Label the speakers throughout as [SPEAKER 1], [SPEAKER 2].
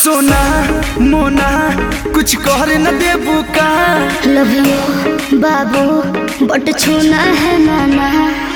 [SPEAKER 1] सोना मोना कुछ कर न देबू का।
[SPEAKER 2] लव यू बाबू बट छूना है माना।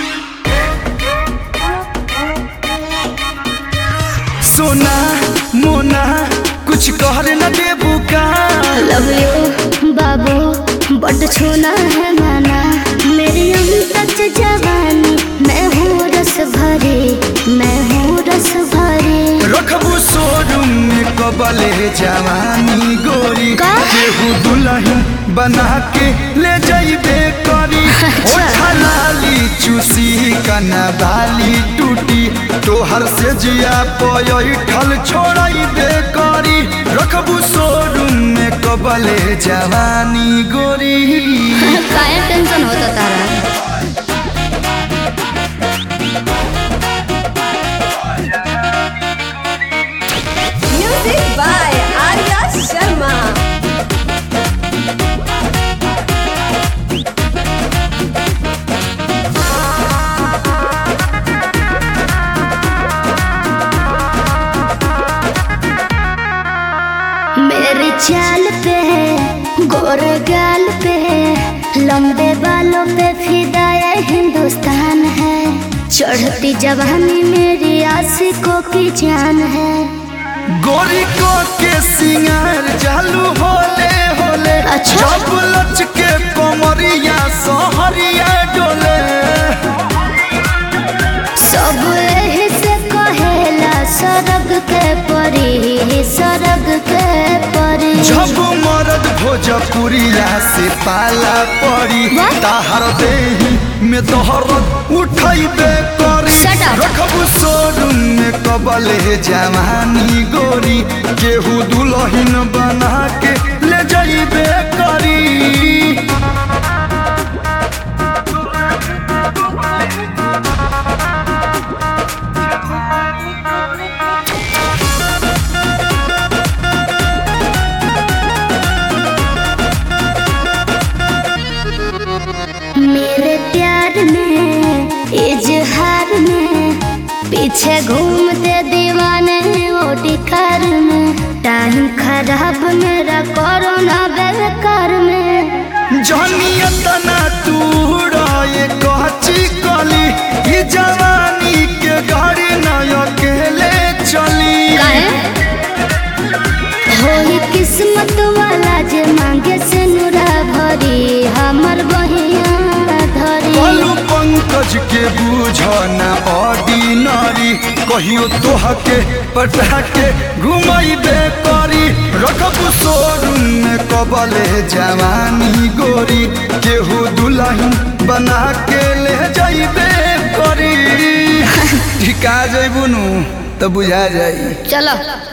[SPEAKER 1] सोना मोना कुछ कर न देबू का।
[SPEAKER 2] लव यू बाबू बट छूना है माना। मेरी अमृत जवानी मैं हूँ रस भरी, मैं हूँ रस भरी।
[SPEAKER 1] रखबू शोरूम में कबले जवानी गोरी।
[SPEAKER 2] का?
[SPEAKER 1] केहू दुल्हन बना के ले जाइबे करी। ओठा लाली चूसी कना बाली टूटी तोहर से जिया पैठल छोड़ाइबे करी। रखबू शोरूम में कबले जवानी गोरी।
[SPEAKER 2] काहे टेंशन होता तारा।
[SPEAKER 3] Music by Arya Sharma.
[SPEAKER 2] मेरे चाल पे गोरे गाल पे लंबे बालों पे फिदा ये हिंदुस्तान है। चढ़ती जवानी मेरी आशिकों की जान है।
[SPEAKER 1] गोरी को के सिंगार चालू होले होले।
[SPEAKER 2] अच्छा।
[SPEAKER 1] जब लच के कमरिया सहरिया डोले।
[SPEAKER 2] सब एही से कहेला सरग के परी, सरग के परी।
[SPEAKER 1] जब मरद भोजपुरिया से पाला पड़ी
[SPEAKER 2] What?
[SPEAKER 1] ताहर देही में तोहरत उठाइबे करी।
[SPEAKER 2] Shut up.
[SPEAKER 1] रखबू शोरूम में कबले जवानी गोरी। केहू दुल्हन बना के ले जाइबे करी।
[SPEAKER 2] मेरे प्यार में इजहार में पीछे घूमते दीवाने ओटी कार में। टाइम खराब मेरा कोरोना बेकार में।
[SPEAKER 1] जहनिया तना तू ये कहची कली। ये जवानी के गाड़ी न अकेले चली।
[SPEAKER 2] होई किस्मत वाला जे मांगे से नुरा भरी हमर बहिया धरी।
[SPEAKER 1] बोलू पंकज के बुझना ऑर्डिनरी। कहियो तोह के पटा के घुमाइबे करी। रखबू शोरूम में कबले जवानी गोरी। केहू दुल्हन बना के ले जाइबे करी। ठिका जइबू नु तो बुझा जाई।
[SPEAKER 2] चलो।